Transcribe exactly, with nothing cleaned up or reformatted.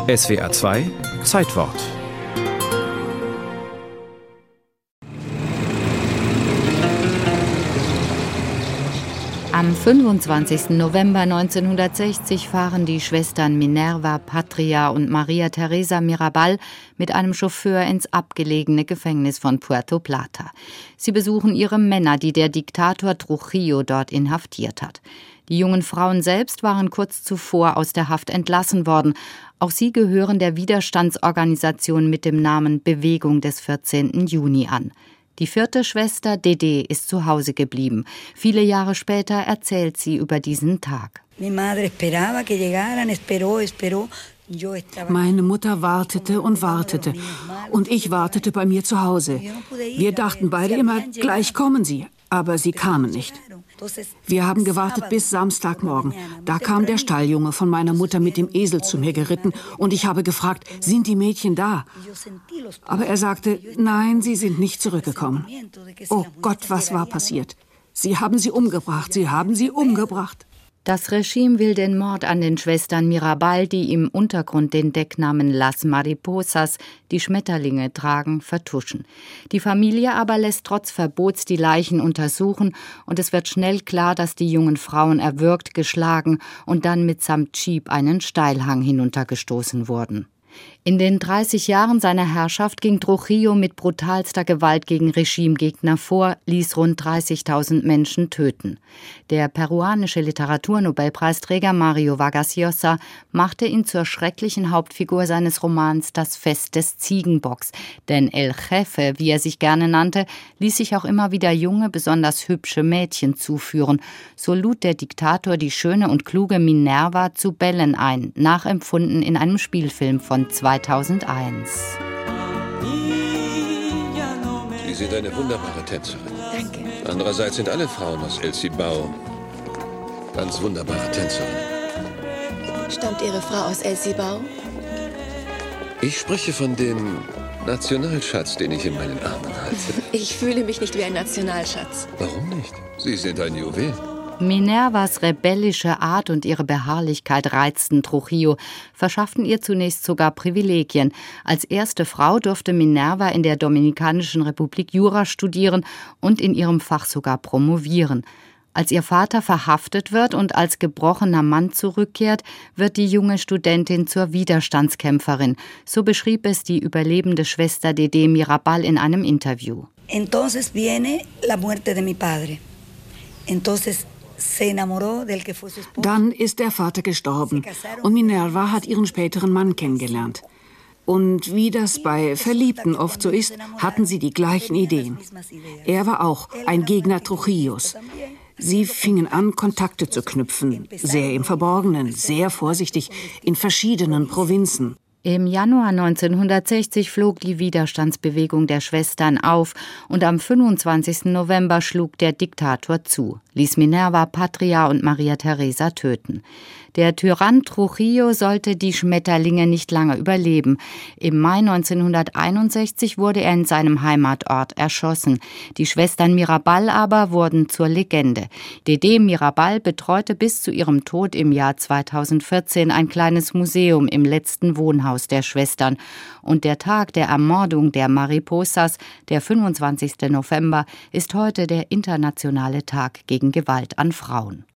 S W R zwei Zeitwort. Am fünfundzwanzigsten November neunzehnhundertsechzig fahren die Schwestern Minerva, Patria und Maria Teresa Mirabal mit einem Chauffeur ins abgelegene Gefängnis von Puerto Plata. Sie besuchen ihre Männer, die der Diktator Trujillo dort inhaftiert hat. Die jungen Frauen selbst waren kurz zuvor aus der Haft entlassen worden. Auch sie gehören der Widerstandsorganisation mit dem Namen Bewegung des vierzehnten Juni an. Die vierte Schwester, Dede, ist zu Hause geblieben. Viele Jahre später erzählt sie über diesen Tag. Meine Mutter wartete und wartete und ich wartete bei mir zu Hause. Wir dachten beide immer, gleich kommen sie, aber sie kamen nicht. Wir haben gewartet bis Samstagmorgen. Da kam der Stalljunge von meiner Mutter mit dem Esel zu mir geritten und ich habe gefragt, sind die Mädchen da? Aber er sagte, nein, sie sind nicht zurückgekommen. Oh Gott, was war passiert? Sie haben sie umgebracht, sie haben sie umgebracht. Das Regime will den Mord an den Schwestern Mirabal, die im Untergrund den Decknamen Las Mariposas, die Schmetterlinge, tragen, vertuschen. Die Familie aber lässt trotz Verbots die Leichen untersuchen und es wird schnell klar, dass die jungen Frauen erwürgt, geschlagen und dann mitsamt Jeep einen Steilhang hinuntergestoßen wurden. In den dreißig Jahren seiner Herrschaft ging Trujillo mit brutalster Gewalt gegen Regimegegner vor, ließ rund dreißigtausend Menschen töten. Der peruanische Literaturnobelpreisträger Mario Vargas Llosa machte ihn zur schrecklichen Hauptfigur seines Romans Das Fest des Ziegenbocks. Denn El Jefe, wie er sich gerne nannte, ließ sich auch immer wieder junge, besonders hübsche Mädchen zuführen. So lud der Diktator die schöne und kluge Minerva zu Bällen ein, nachempfunden in einem Spielfilm von zweitausendeins. Sie sind eine wunderbare Tänzerin. Danke. Andererseits sind alle Frauen aus El Cibao ganz wunderbare Tänzerinnen. Stammt Ihre Frau aus El Cibao? Ich spreche von dem Nationalschatz, den ich in meinen Armen halte. Ich fühle mich nicht wie ein Nationalschatz. Warum nicht? Sie sind ein Juwel. Minervas rebellische Art und ihre Beharrlichkeit reizten Trujillo, verschafften ihr zunächst sogar Privilegien. Als erste Frau durfte Minerva in der Dominikanischen Republik Jura studieren und in ihrem Fach sogar promovieren. Als ihr Vater verhaftet wird und als gebrochener Mann zurückkehrt, wird die junge Studentin zur Widerstandskämpferin. So beschrieb es die überlebende Schwester Dede Mirabal in einem Interview. Entonces viene la muerte de mi padre. Entonces Dann ist der Vater gestorben und Minerva hat ihren späteren Mann kennengelernt. Und wie das bei Verliebten oft so ist, hatten sie die gleichen Ideen. Er war auch ein Gegner Trujillos. Sie fingen an, Kontakte zu knüpfen, sehr im Verborgenen, sehr vorsichtig, in verschiedenen Provinzen. Im Januar neunzehnhundertsechzig flog die Widerstandsbewegung der Schwestern auf und am fünfundzwanzigsten November schlug der Diktator zu, ließ Minerva, Patria und Maria Teresa töten. Der Tyrann Trujillo sollte die Schmetterlinge nicht lange überleben. Im Mai neunzehnhunderteinundsechzig wurde er in seinem Heimatort erschossen. Die Schwestern Mirabal aber wurden zur Legende. Dede Mirabal betreute bis zu ihrem Tod im Jahr zweitausendvierzehn ein kleines Museum im letzten Wohnhaus der Schwestern. Und der Tag der Ermordung der Mariposas, der fünfundzwanzigsten November, ist heute der internationale Tag gegen Gewalt an Frauen.